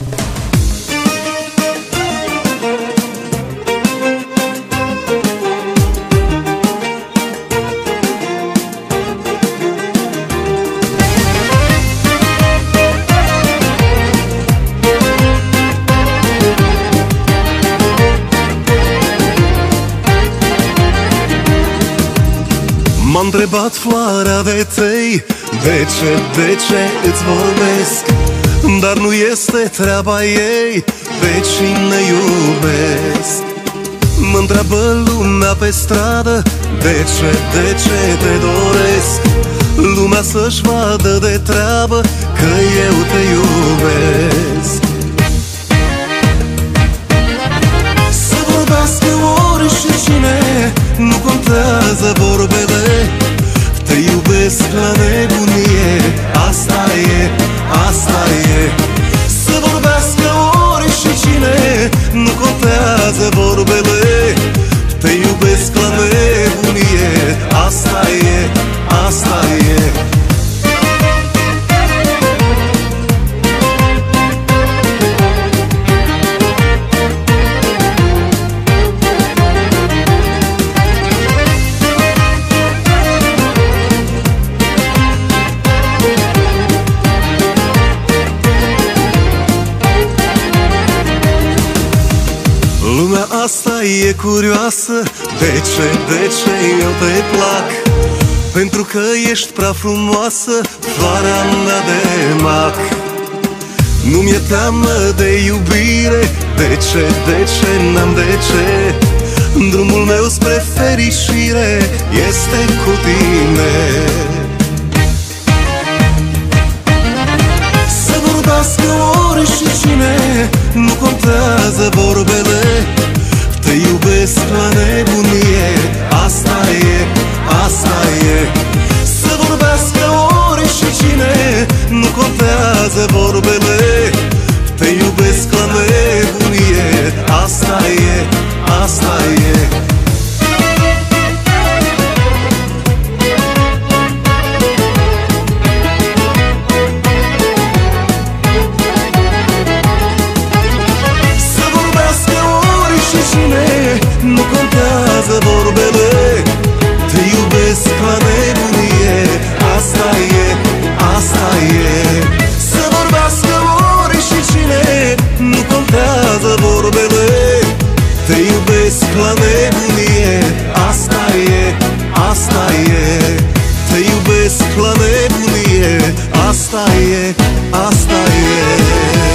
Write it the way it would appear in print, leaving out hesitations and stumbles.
M-a întrebat floarea de tei de ce îți vorbesc, dar nu este treaba ei pe cine iubesc. Mă întreabă lumea pe stradă de ce te doresc, lumea să-și vadă de treabă că eu te iubesc. Să vorbească ori și cine, nu contează vorbele, te iubesc la nebunie, asta e, asta e. Să vorbească ori și cine, nu contează vorbele, te iubesc la nebunie, asta e, asta e. Lumea asta e curioasă, de ce eu te plac? Pentru că ești prea frumoasă, floarea mea de mac. Nu mi-e teamă de iubire, de ce, n-am de ce. Drumul meu spre fericire este cu tine. Să vorbească ori și cine, nu contează vorbele, te iubesc la nebunie, asta e, asta e. Să vorbească ori și cine, nu contează vorbele, te iubesc la nebunie, asta e, asta e. Nu contează vorbele, te iubesc la nebunie, asta e, asta e. Să vorbească ori și cine, nu contează vorbele, te iubesc la nebunie, asta e, asta e. Te iubesc la nebunie, asta e, asta e.